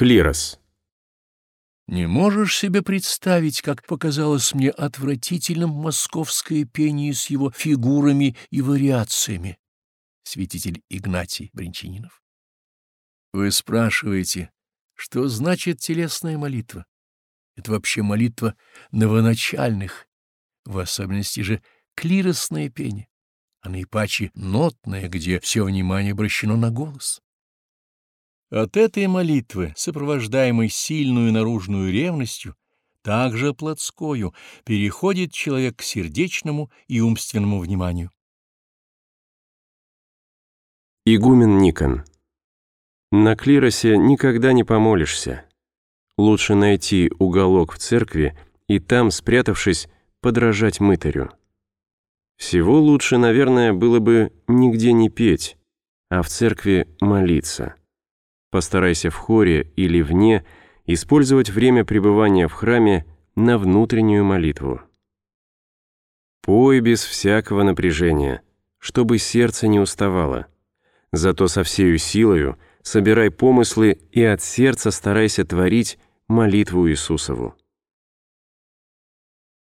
Клирос. Не можешь себе представить, как показалось мне отвратительным московское пение с его фигурами и вариациями. Святитель Игнатий Брянчанинов. Вы спрашиваете, что значит телесная молитва? Это вообще молитва новоначальных, в особенности же клиросное пение, а наипаче нотное, где все внимание обращено на голос. От этой молитвы, сопровождаемой сильную наружную ревностью, также плотскою, переходит человек к сердечному и умственному вниманию. Игумен Никон. На клиросе никогда не помолишься. Лучше найти уголок в церкви и там, спрятавшись, подражать мытарю. Всего лучше, наверное, было бы нигде не петь, а в церкви молиться. Постарайся в хоре или вне использовать время пребывания в храме на внутреннюю молитву. Пой без всякого напряжения, чтобы сердце не уставало. Зато со всею силою собирай помыслы и от сердца старайся творить молитву Иисусову.